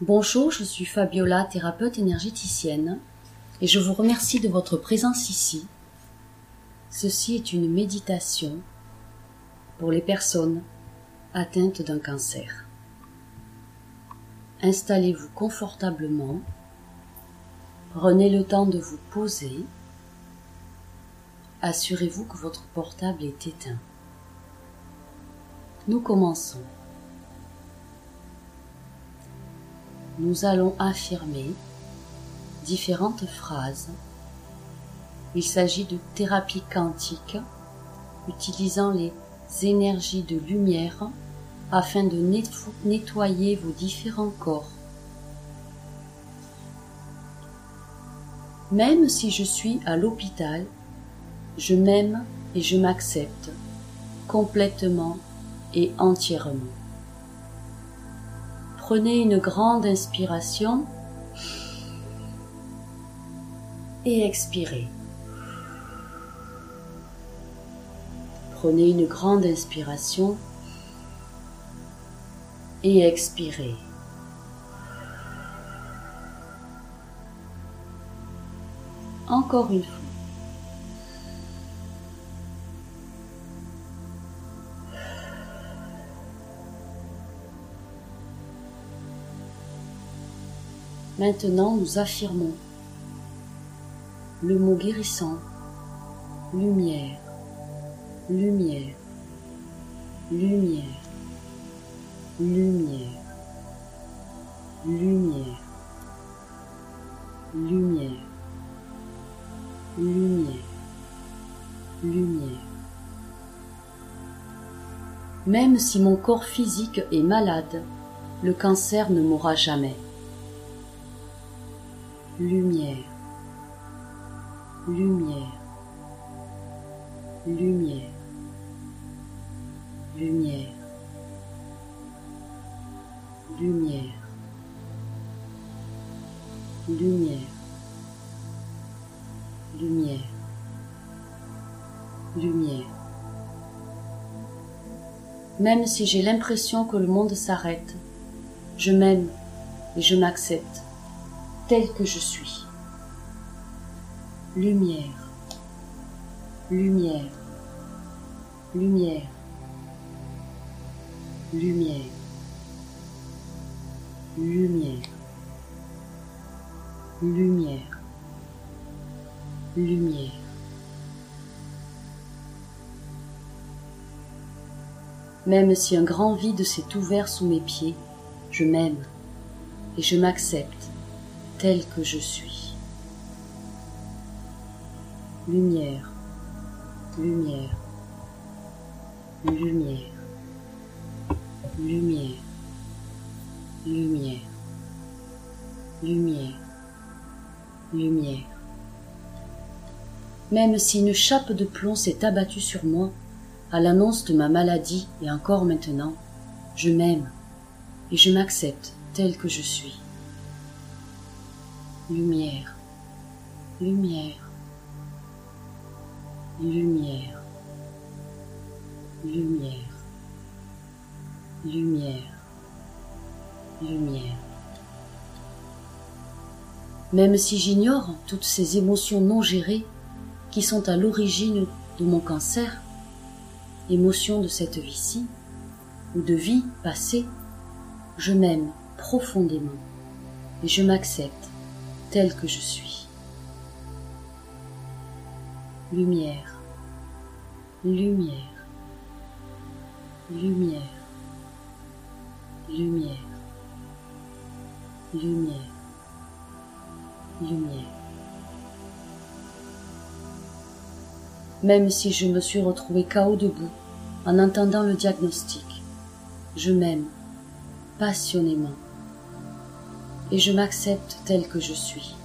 Bonjour, je suis Fabiola, thérapeute énergéticienne, et je vous remercie de votre présence ici. Ceci est une méditation pour les personnes atteintes d'un cancer. Installez-vous confortablement, prenez le temps de vous poser, assurez-vous que votre portable est éteint. Nous commençons. Nous allons affirmer différentes phrases. Il s'agit de thérapie quantique, utilisant les énergies de lumière afin de nettoyer vos différents corps. Même si je suis à l'hôpital, je m'aime et je m'accepte complètement et entièrement. Prenez une grande inspiration et expirez. Prenez une grande inspiration et expirez. Encore une fois. Maintenant, nous affirmons le mot guérissant, lumière, lumière, lumière, lumière, lumière, lumière, lumière, lumière. Même si mon corps physique est malade, le cancer ne mourra jamais. Lumière, lumière, lumière, lumière, lumière, lumière, lumière, lumière. Même si j'ai l'impression que le monde s'arrête, je m'aime et je m'accepte tel que je suis. Lumière, lumière, lumière, lumière, lumière, lumière, lumière. Même si un grand vide s'est ouvert sous mes pieds, je m'aime et je m'accepte tel que je suis. Lumière, lumière, lumière, lumière, lumière, lumière, lumière. Même si une chape de plomb s'est abattue sur moi à l'annonce de ma maladie et encore maintenant, je m'aime et je m'accepte tel que je suis. Lumière, lumière, lumière, lumière, lumière, lumière. Même si j'ignore toutes ces émotions non gérées qui sont à l'origine de mon cancer, émotions de cette vie-ci ou de vie passée, je m'aime profondément et je m'accepte tel que je suis. Lumière, lumière, lumière, lumière, lumière, lumière. Même si je me suis retrouvée KO debout en entendant le diagnostic, je m'aime passionnément et je m'accepte tel que je suis.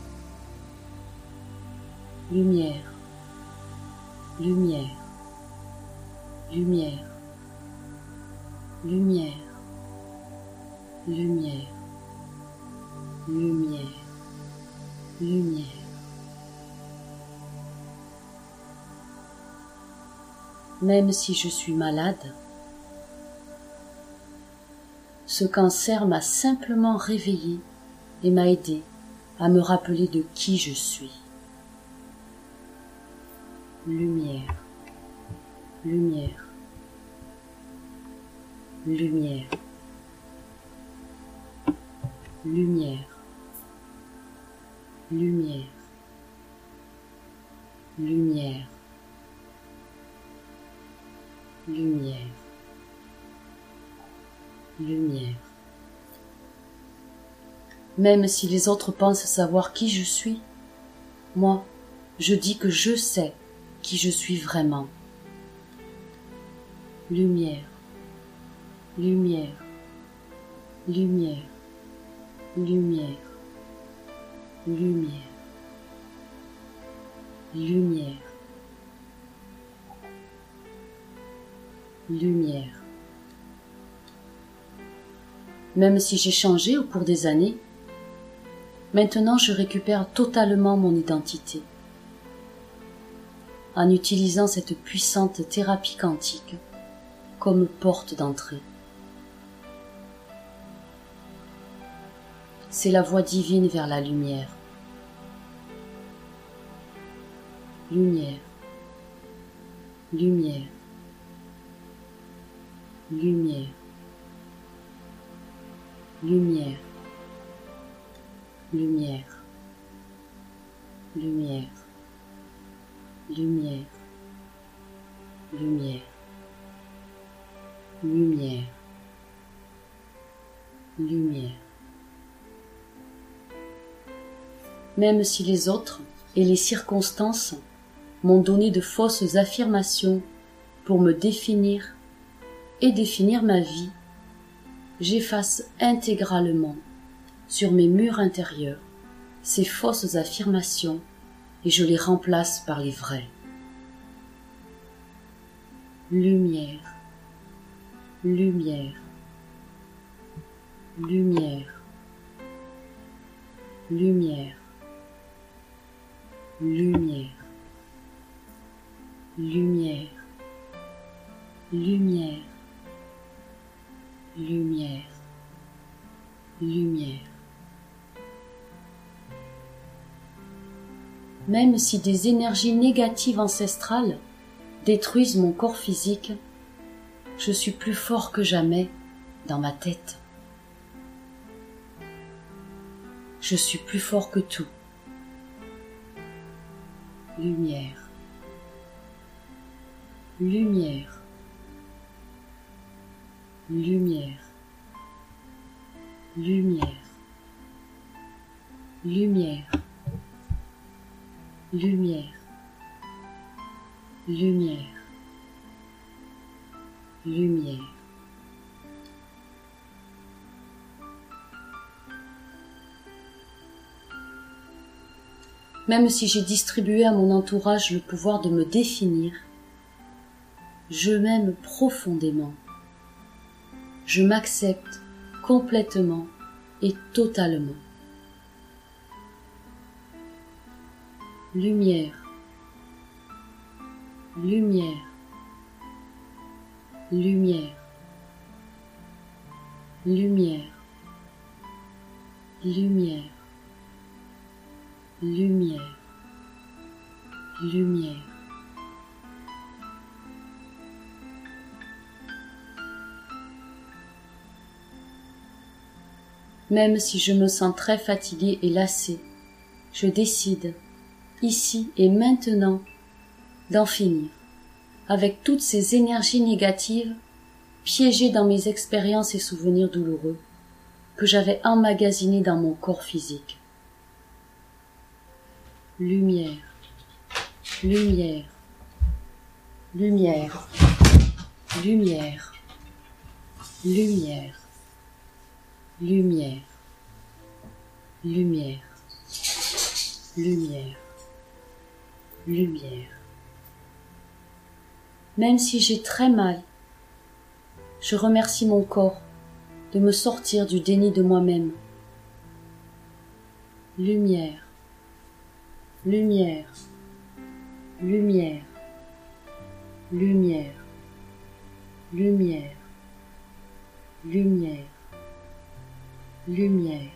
Lumière, lumière, lumière, lumière, lumière, lumière, lumière. Même si je suis malade, ce cancer m'a simplement réveillé et m'a aidé à me rappeler de qui je suis. Lumière, lumière, lumière, lumière, lumière, lumière, lumière, lumière. Même si les autres pensent savoir qui je suis, moi, je dis que je sais qui je suis vraiment. Lumière, lumière, lumière, lumière, lumière, lumière, lumière. Même si j'ai changé au cours des années, maintenant je récupère totalement mon identité. En utilisant cette puissante thérapie quantique comme porte d'entrée. C'est la voie divine vers la lumière. Lumière, lumière, lumière, lumière, lumière, lumière, lumière, lumière, lumière, lumière. Même si les autres et les circonstances m'ont donné de fausses affirmations pour me définir et définir ma vie, j'efface intégralement sur mes murs intérieurs ces fausses affirmations et je les remplace par les vraies. Lumière, lumière, lumière, lumière, lumière, lumière, lumière, lumière, lumière. Même si des énergies négatives ancestrales détruisent mon corps physique, je suis plus fort que jamais dans ma tête. Je suis plus fort que tout. Lumière, lumière, lumière, lumière, lumière, lumière, lumière, lumière. Même si j'ai distribué à mon entourage le pouvoir de me définir, je m'aime profondément. Je m'accepte complètement et totalement. Lumière, lumière, lumière, lumière, lumière, lumière, lumière. Même si je me sens très fatiguée et lassée, je décide, ici et maintenant, d'en finir avec toutes ces énergies négatives piégées dans mes expériences et souvenirs douloureux que j'avais emmagasinées dans mon corps physique. Lumière, lumière, lumière, lumière, lumière, lumière, lumière, lumière, lumière. Même si j'ai très mal, je remercie mon corps de me sortir du déni de moi-même. Lumière, lumière, lumière, lumière, lumière, lumière, lumière.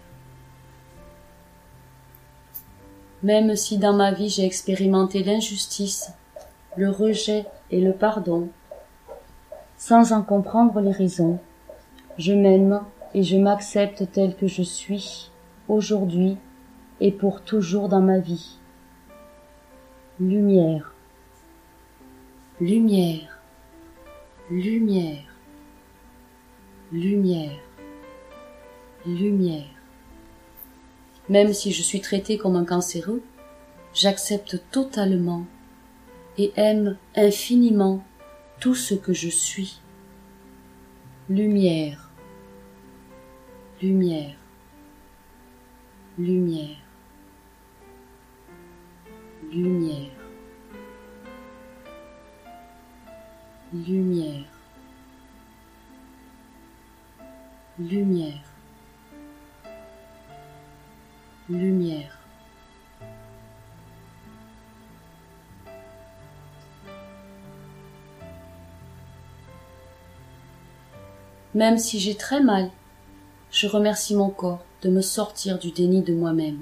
Même si dans ma vie j'ai expérimenté l'injustice, le rejet et le pardon, sans en comprendre les raisons, je m'aime et je m'accepte tel que je suis, aujourd'hui et pour toujours dans ma vie. Lumière, lumière, lumière, lumière, lumière. Même si je suis traité comme un cancéreux, j'accepte totalement et aime infiniment tout ce que je suis. Lumière, lumière, lumière, lumière, lumière, lumière, lumière. Même si j'ai très mal, je remercie mon corps de me sortir du déni de moi-même.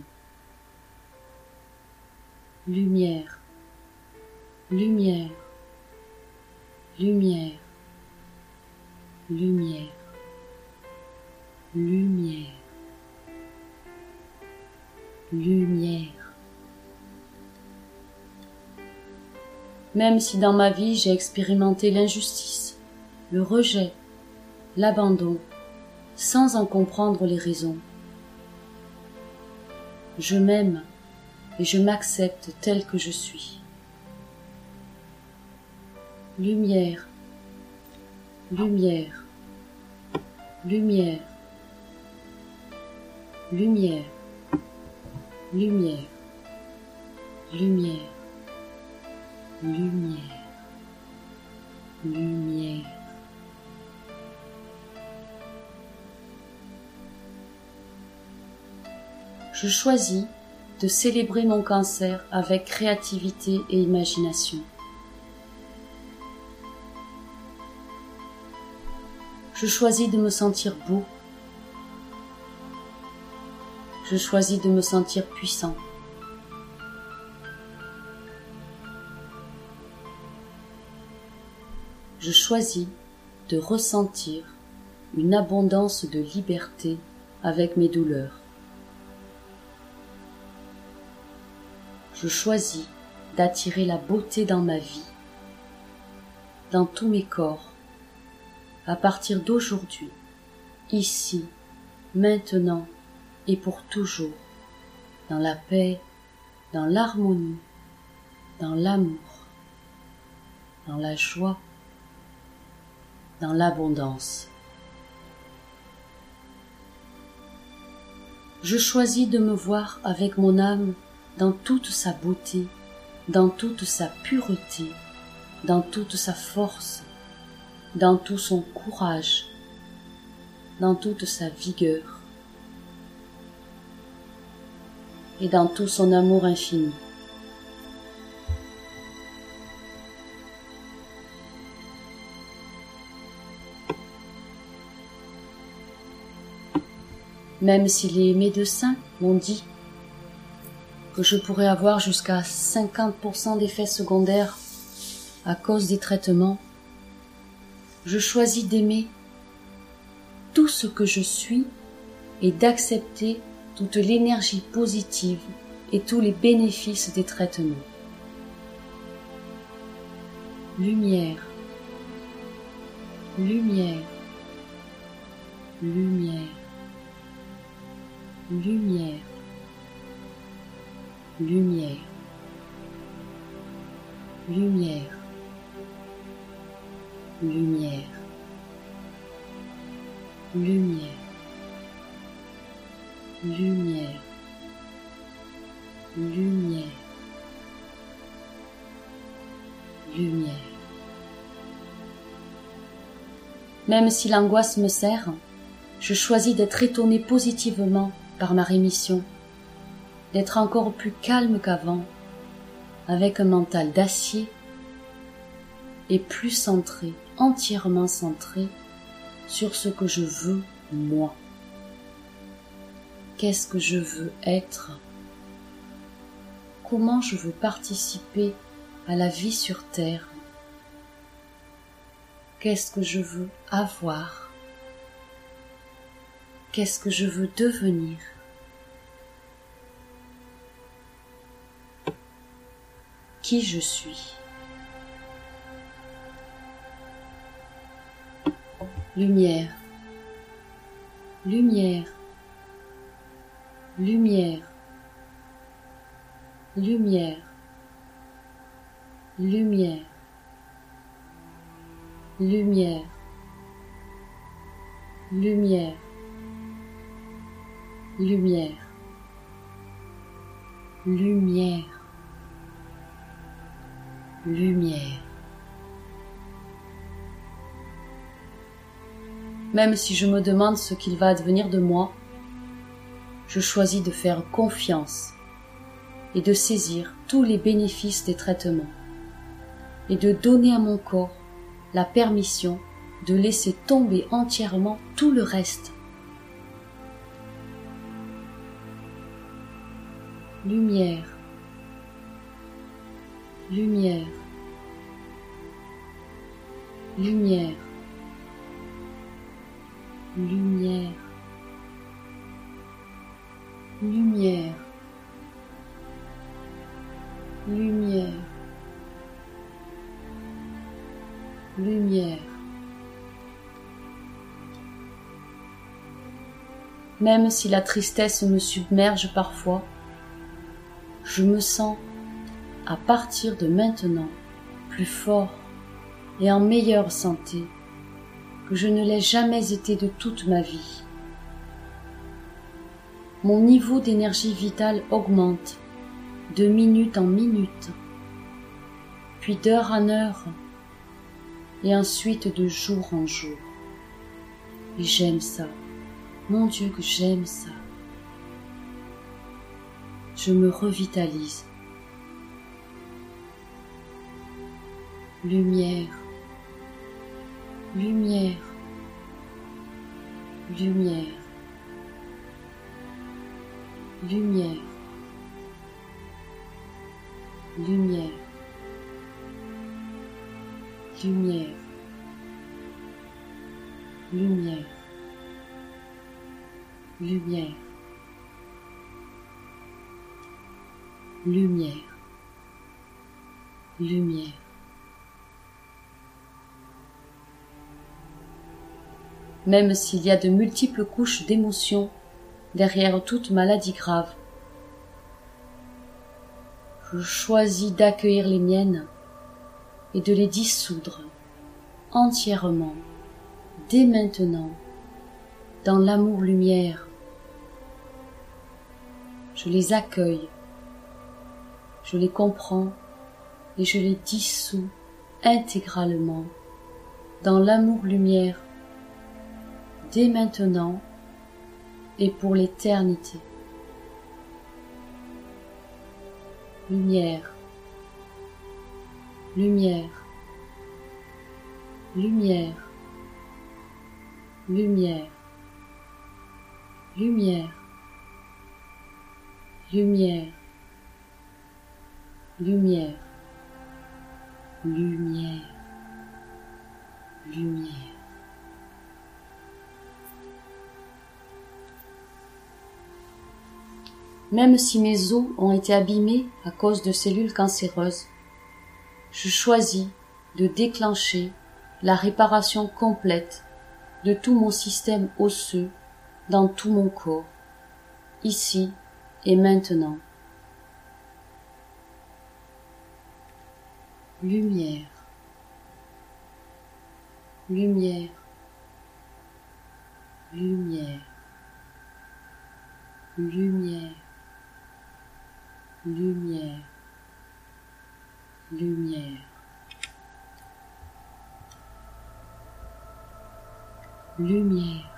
Lumière, lumière, lumière, lumière, lumière, lumière. Même si dans ma vie j'ai expérimenté l'injustice, le rejet, l'abandon, sans en comprendre les raisons, je m'aime et je m'accepte tel que je suis. Lumière, lumière, lumière, lumière, lumière, lumière, lumière, lumière. Je choisis de célébrer mon cancer avec créativité et imagination. Je choisis de me sentir beau. Je choisis de me sentir puissant. Je choisis de ressentir une abondance de liberté avec mes douleurs. Je choisis d'attirer la beauté dans ma vie, dans tous mes corps, à partir d'aujourd'hui, ici, maintenant et pour toujours, dans la paix, dans l'harmonie, dans l'amour, dans la joie, dans l'abondance. Je choisis de me voir avec mon âme dans toute sa beauté, dans toute sa pureté, dans toute sa force, dans tout son courage, dans toute sa vigueur et dans tout son amour infini. Même si les médecins m'ont dit que je pourrais avoir jusqu'à 50% d'effets secondaires à cause des traitements, je choisis d'aimer tout ce que je suis et d'accepter toute l'énergie positive et tous les bénéfices des traitements. Lumière, lumière, lumière, lumière, lumière, lumière, lumière, lumière, lumière, lumière, lumière. Même si l'angoisse me serre, je choisis d'être étonné positivement par ma rémission, d'être encore plus calme qu'avant, avec un mental d'acier et plus centré, entièrement centré sur ce que je veux moi. Qu'est-ce que je veux être? Comment je veux participer à la vie sur Terre? Qu'est-ce que je veux avoir? Qu'est-ce que je veux devenir? Qui je suis? Lumière, lumière, lumière, lumière, lumière, lumière, lumière, lumière, lumière, lumière. Même si je me demande ce qu'il va advenir de moi, je choisis de faire confiance et de saisir tous les bénéfices des traitements et de donner à mon corps la permission de laisser tomber entièrement tout le reste. Lumière, lumière, lumière, lumière, lumière, lumière, lumière. Même si la tristesse me submerge parfois, je me sens, à partir de maintenant, plus fort et en meilleure santé que je ne l'ai jamais été de toute ma vie. Mon niveau d'énergie vitale augmente de minute en minute, puis d'heure en heure, et ensuite de jour en jour. Et j'aime ça. Mon Dieu que j'aime ça. Je me revitalise. Lumière, lumière, lumière, lumière, lumière, lumière, lumière, lumière, lumière, lumière. Même s'il y a de multiples couches d'émotions derrière toute maladie grave, je choisis d'accueillir les miennes et de les dissoudre entièrement, dès maintenant, dans l'amour-lumière. Je les accueille, je les comprends et je les dissous intégralement dans l'amour-lumière, dès maintenant et pour l'éternité. Lumière, lumière, lumière, lumière, lumière, lumière, lumière, lumière, lumière. Même si mes os ont été abîmés à cause de cellules cancéreuses, je choisis de déclencher la réparation complète de tout mon système osseux dans tout mon corps, ici et maintenant. Lumière, lumière, lumière, lumière, lumière, lumière, lumière.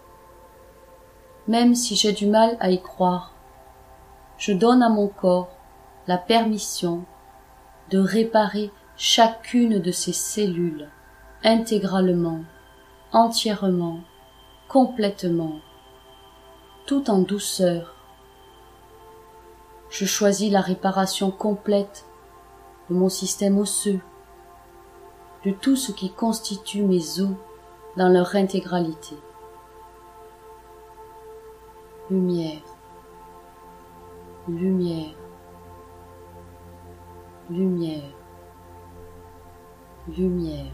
Même si j'ai du mal à y croire, je donne à mon corps la permission de réparer chacune de ces cellules intégralement, entièrement, complètement, tout en douceur. Je choisis la réparation complète de mon système osseux, de tout ce qui constitue mes os dans leur intégralité. Lumière, lumière, lumière, lumière,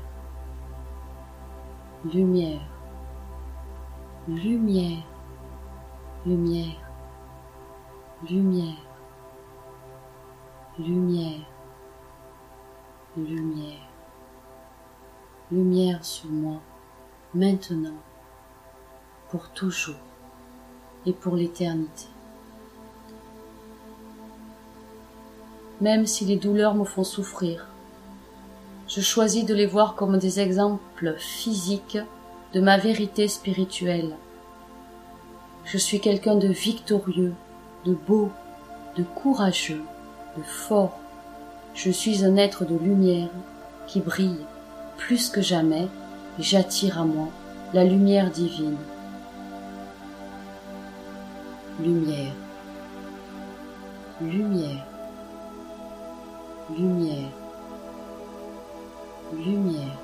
lumière, lumière, lumière, lumière, lumière, lumière, lumière sur moi, maintenant, pour toujours et pour l'éternité. Même si les douleurs me font souffrir, je choisis de les voir comme des exemples physiques de ma vérité spirituelle. Je suis quelqu'un de victorieux, de beau, de courageux, de fort. Je suis un être de lumière qui brille plus que jamais et j'attire à moi la lumière divine. Lumière, lumière, lumière, lumière,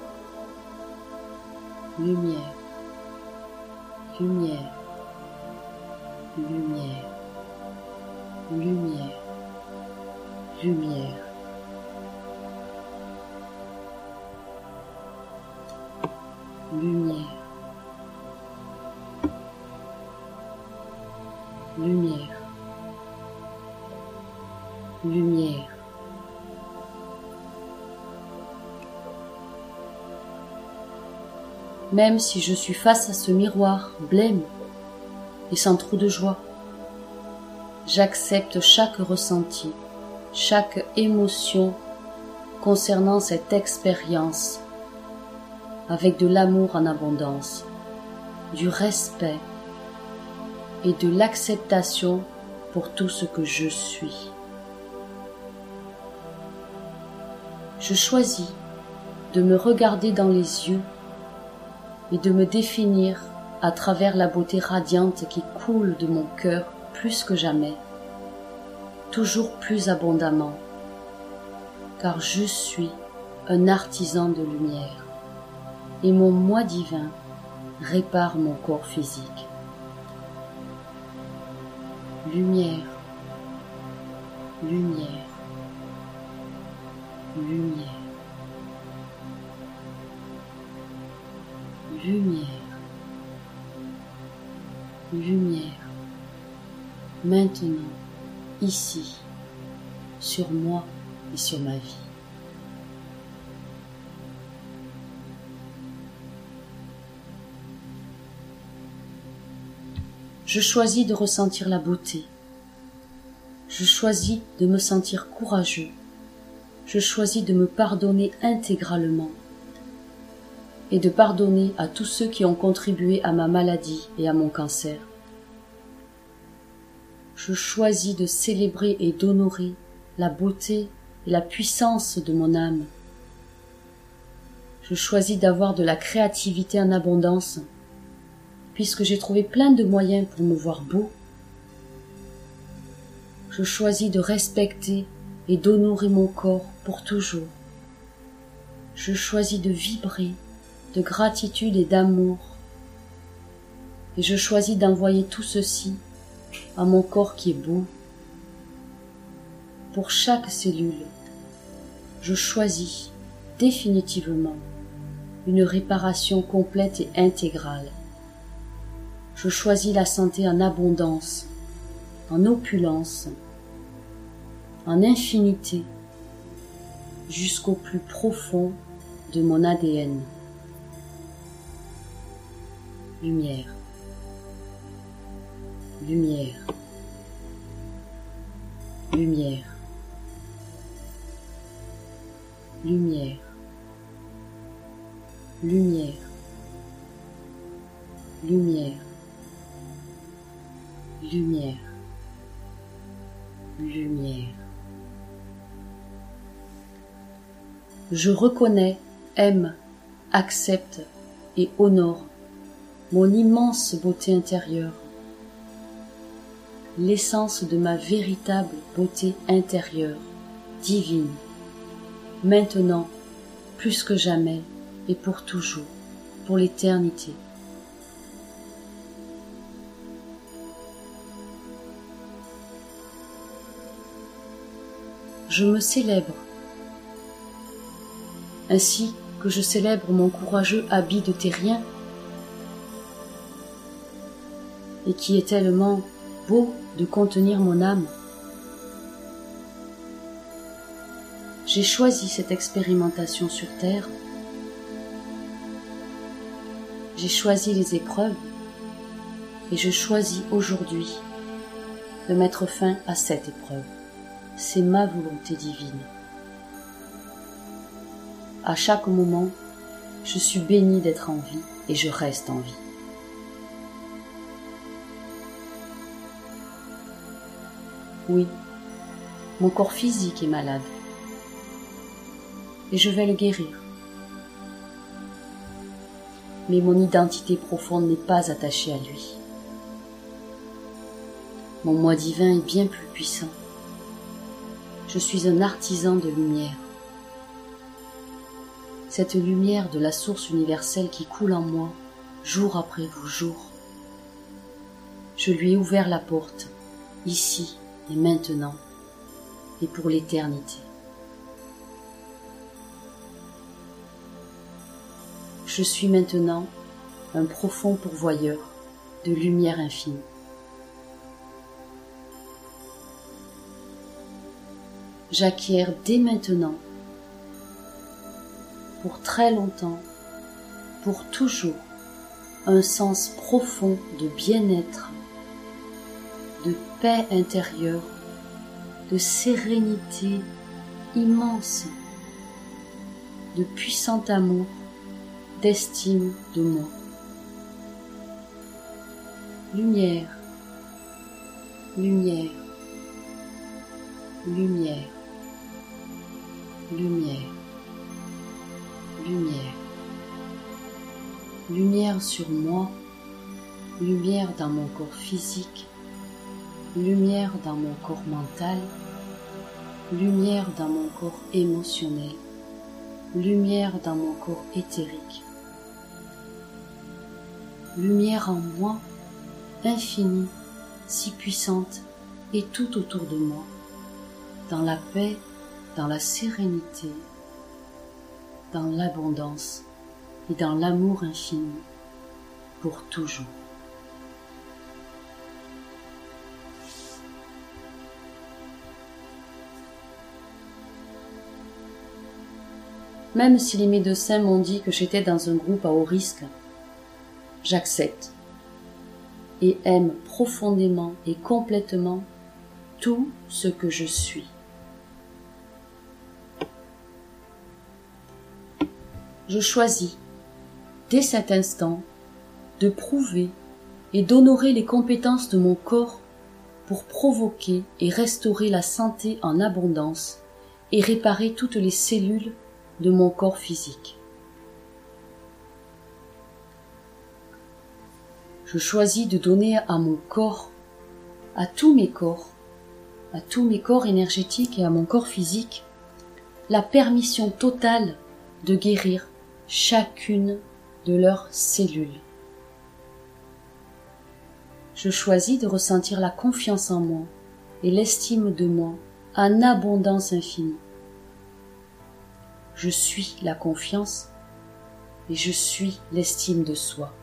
lumière, lumière, lumière, lumière, lumière. Lumière, lumière, lumière. Même si je suis face à ce miroir blême et sans trop de joie, j'accepte chaque ressenti, chaque émotion concernant cette expérience avec de l'amour en abondance, du respect et de l'acceptation pour tout ce que je suis. Je choisis de me regarder dans les yeux et de me définir à travers la beauté radiante qui coule de mon cœur plus que jamais, toujours plus abondamment, car je suis un artisan de lumière. Et mon moi divin répare mon corps physique. Lumière, lumière, lumière, lumière, lumière, maintenant, ici, sur moi et sur ma vie. Je choisis de ressentir la beauté. Je choisis de me sentir courageux. Je choisis de me pardonner intégralement et de pardonner à tous ceux qui ont contribué à ma maladie et à mon cancer. Je choisis de célébrer et d'honorer la beauté et la puissance de mon âme. Je choisis d'avoir de la créativité en abondance, puisque j'ai trouvé plein de moyens pour me voir beau. Je choisis de respecter et d'honorer mon corps pour toujours. Je choisis de vibrer de gratitude et d'amour. Et je choisis d'envoyer tout ceci à mon corps qui est beau. Pour chaque cellule, je choisis définitivement une réparation complète et intégrale. Je choisis la santé en abondance, en opulence, en infinité, jusqu'au plus profond de mon ADN. Lumière, lumière, lumière, lumière, lumière, lumière, lumière, lumière, Je reconnais, aime, accepte et honore mon immense beauté intérieure, l'essence de ma véritable beauté intérieure, divine, maintenant, plus que jamais et pour toujours, pour l'éternité. Je me célèbre, ainsi que je célèbre mon courageux habit de terrien, et qui est tellement beau de contenir mon âme. J'ai choisi cette expérimentation sur terre, j'ai choisi les épreuves, et je choisis aujourd'hui de mettre fin à cette épreuve. C'est ma volonté divine. À chaque moment, je suis bénie d'être en vie et je reste en vie. Oui, mon corps physique est malade et je vais le guérir. Mais mon identité profonde n'est pas attachée à lui. Mon moi divin est bien plus puissant. Je suis un artisan de lumière. Cette lumière de la source universelle qui coule en moi, jour après jour. Je lui ai ouvert la porte, ici et maintenant, et pour l'éternité. Je suis maintenant un profond pourvoyeur de lumière infinie. J'acquiers dès maintenant, pour très longtemps, pour toujours, un sens profond de bien-être, de paix intérieure, de sérénité immense, de puissant amour, d'estime de moi. Lumière, lumière, lumière. Lumière, lumière, lumière sur moi, lumière dans mon corps physique, lumière dans mon corps mental, lumière dans mon corps émotionnel, lumière dans mon corps éthérique, lumière en moi, infinie, si puissante et tout autour de moi, dans la paix, dans la sérénité, dans l'abondance et dans l'amour infini, pour toujours. Même si les médecins m'ont dit que j'étais dans un groupe à haut risque, j'accepte et aime profondément et complètement tout ce que je suis. Je choisis, dès cet instant, de prouver et d'honorer les compétences de mon corps pour provoquer et restaurer la santé en abondance et réparer toutes les cellules de mon corps physique. Je choisis de donner à mon corps, à tous mes corps énergétiques et à mon corps physique, la permission totale de guérir chacune de leurs cellules. Je choisis de ressentir la confiance en moi et l'estime de moi en abondance infinie. Je suis la confiance et je suis l'estime de soi.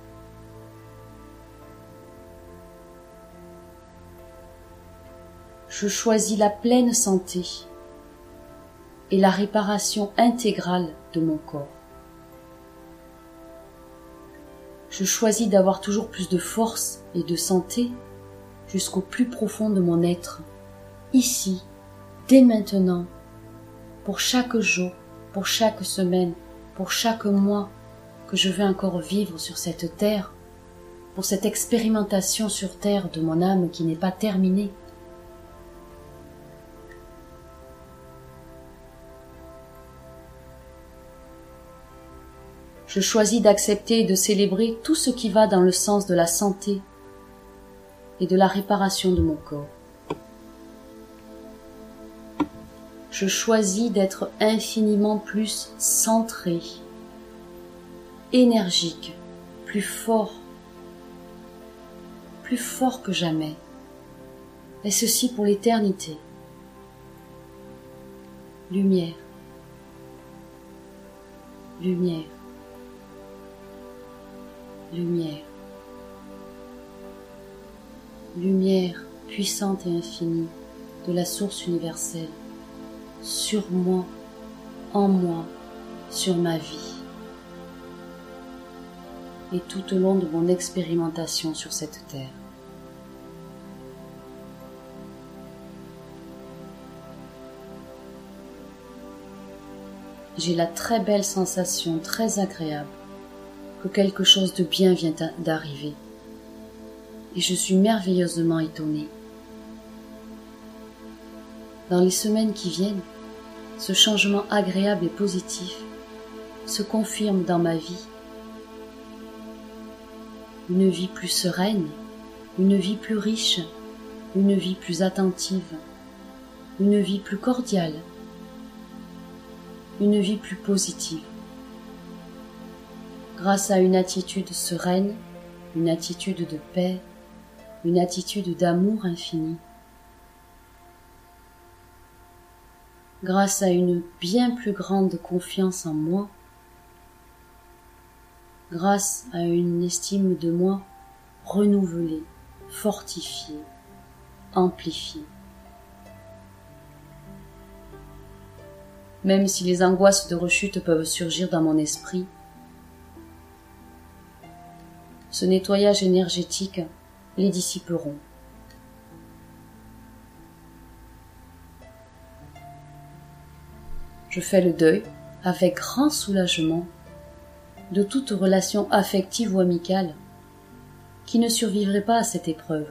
Je choisis la pleine santé et la réparation intégrale de mon corps. Je choisis d'avoir toujours plus de force et de santé jusqu'au plus profond de mon être, ici, dès maintenant, pour chaque jour, pour chaque semaine, pour chaque mois que je vais encore vivre sur cette terre, pour cette expérimentation sur terre de mon âme qui n'est pas terminée. Je choisis d'accepter et de célébrer tout ce qui va dans le sens de la santé et de la réparation de mon corps. Je choisis d'être infiniment plus centré, énergique, plus fort que jamais, et ceci pour l'éternité. Lumière, lumière, lumière, lumière puissante et infinie de la source universelle, sur moi, en moi, sur ma vie, et tout au long de mon expérimentation sur cette terre. J'ai la très belle sensation, très agréable, que quelque chose de bien vient d'arriver, et je suis merveilleusement étonnée. Dans les semaines qui viennent, ce changement agréable et positif se confirme dans ma vie. Une vie plus sereine, une vie plus riche, une vie plus attentive, une vie plus cordiale, une vie plus positive. Grâce à une attitude sereine, une attitude de paix, une attitude d'amour infini. Grâce à une bien plus grande confiance en moi, grâce à une estime de moi renouvelée, fortifiée, amplifiée. Même si les angoisses de rechute peuvent surgir dans mon esprit, ce nettoyage énergétique les dissiperont. Je fais le deuil, avec grand soulagement, de toute relation affective ou amicale qui ne survivrait pas à cette épreuve.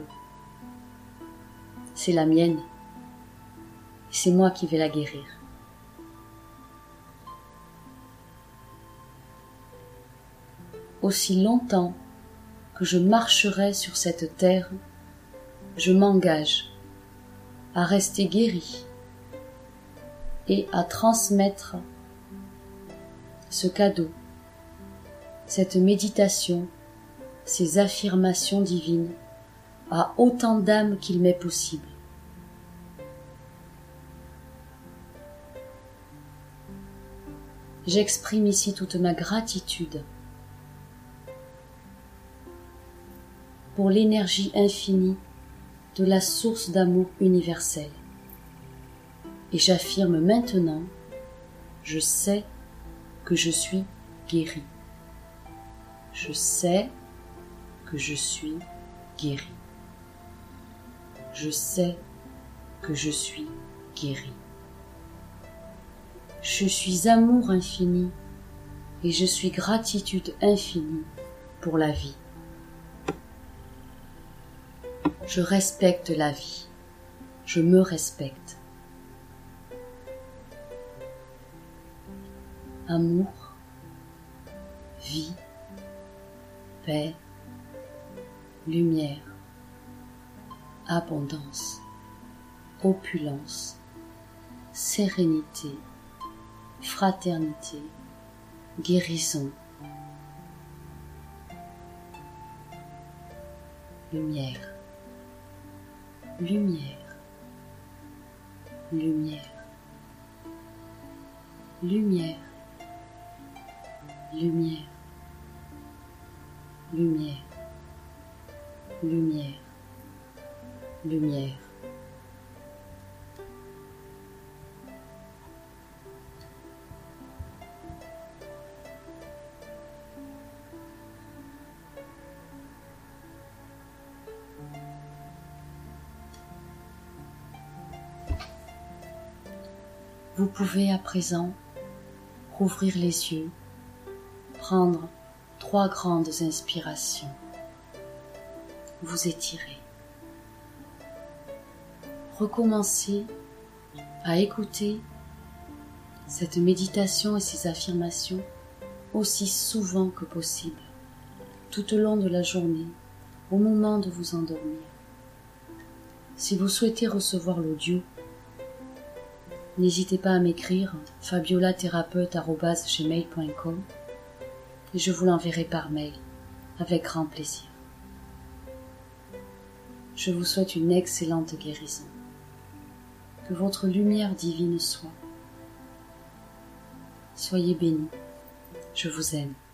C'est la mienne, et c'est moi qui vais la guérir. Aussi longtemps que je marcherai sur cette terre, je m'engage à rester guéri et à transmettre ce cadeau, cette méditation, ces affirmations divines à autant d'âmes qu'il m'est possible. J'exprime ici toute ma gratitude pour l'énergie infinie de la source d'amour universel. Et j'affirme maintenant, je sais que je suis guéri. Je sais que je suis guéri. Je sais que je suis guéri. Je suis amour infini et je suis gratitude infinie pour la vie. Je respecte la vie. Je me respecte. Amour, vie, paix, lumière, abondance, opulence, sérénité, fraternité, guérison, lumière, lumière, lumière, lumière, lumière, lumière, lumière, lumière. Vous pouvez à présent rouvrir les yeux, prendre 3 grandes inspirations, vous étirer, recommencer à écouter cette méditation et ces affirmations aussi souvent que possible, tout au long de la journée, au moment de vous endormir. Si vous souhaitez recevoir l'audio, n'hésitez pas à m'écrire fabiolathérapeute@gmail.com et je vous l'enverrai par mail avec grand plaisir. Je vous souhaite une excellente guérison. Que votre lumière divine soit. Soyez bénis. Je vous aime.